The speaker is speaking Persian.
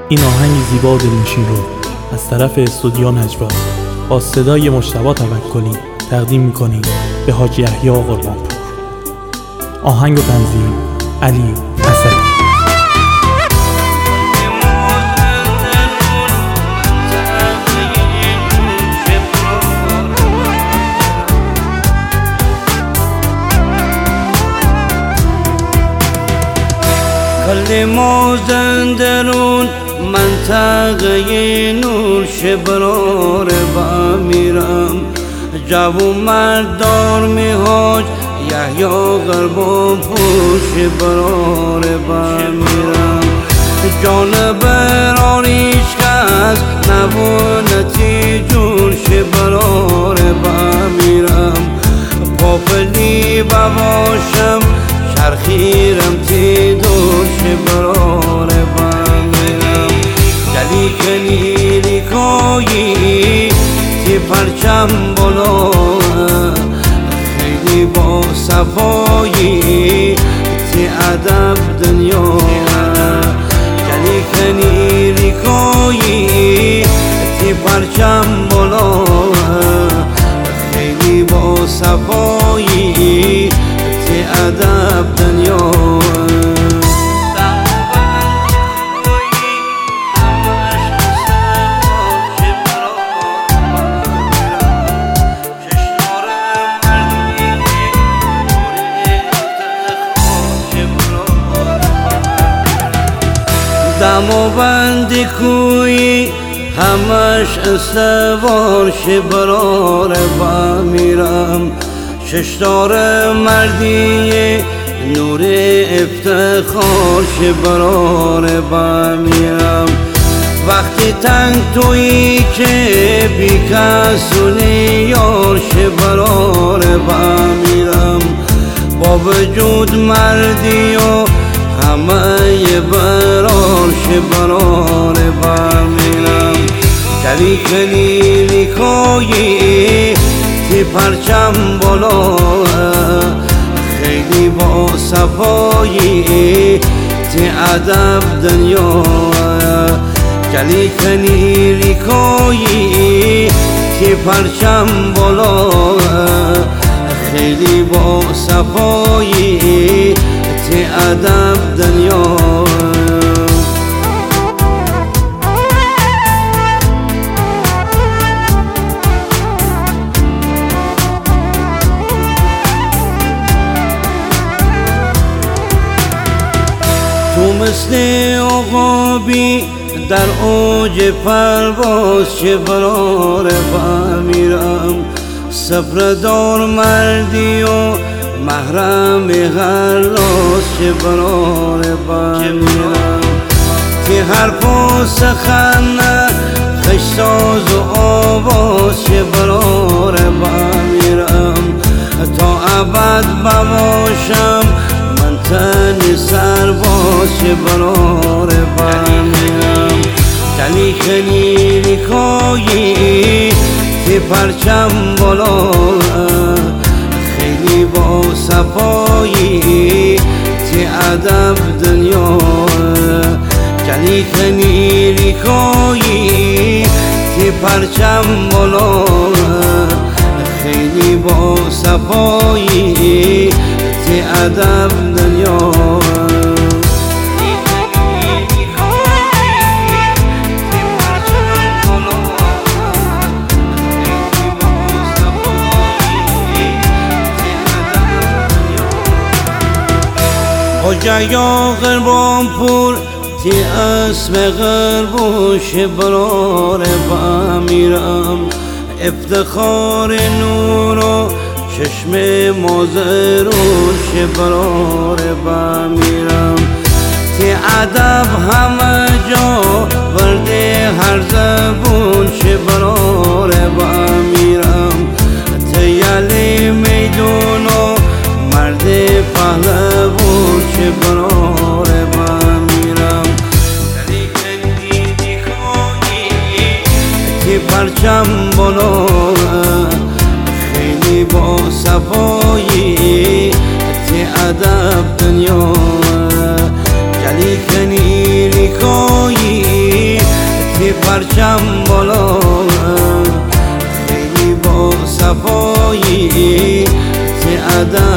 این آهنگ زیبا و دلنشین رو از طرف استودیو نجوا با صدای مجتبی توکلی تقدیم می‌کنیم به حاجی یحیی قربانپور. آهنگ و تنظیم علی اسدی. کل مازندرون منطقه نور شبرار با میرم، جوون مردار میهاج یحیی قربانپور شبرار با میرم. جان براریش کس نبونتی جون شبرار با میرم. پاپلی بباشم شرخیرم تی دور شبرار بمیرم. جلی کلیری کویی تی پرچم بالا، خیلی با صفایی تی ادب دنیا. جلی کلیری کویی تی پرچم بالا، خیلی با صفایی تی ادب دنیا. دماوند کوی همش سوار شبرار با میرم. ششدار مردی نور افتخار شبرار با میرم. وقتی تنگ تویی که بی کسونی یار شبرار با میرم. با وجود مردی و همه برار شبرار با میرم. کلی کلیلی کویی تی پرچم بالا، خیلی با صفایی تی ادب دنیا. کلی کلیلی کویی تی پرچم بالا، خیلی با صفایی تی ادب دنیا. تو مثل عقابی در اوج پرواز شبرار با میرم. صبردار مردی و محرم هر راز شبرار با میرم. تی حرف و سخن خشتاز و آواز شبرار با میرم. تا ابد بباشم من تن سرباز شبرار با میرم. کلی کلیلی کویی تی پرچم بالا، خیلی با صفایی تی ادب دنیا. کلی کلیلی کویی تی پرچم بالا، خیلی با صفایی تی ادب دنیا. حاجی قربانپور تی اسم قربون شبرار با میرم. افتخار نور و چشم مازرون شبرار با میرم. تی ادب همه جا ورده هر زبون شبرار با میرم. تی علی میدون و مرد پهلوون شبرار با میرم. کلی کلیلی کویی تی پرچم بالا، خیلی با صفایی تی ادب دنیا. کلی کنی پرچم بالا، خیلی با صفایی ز ادب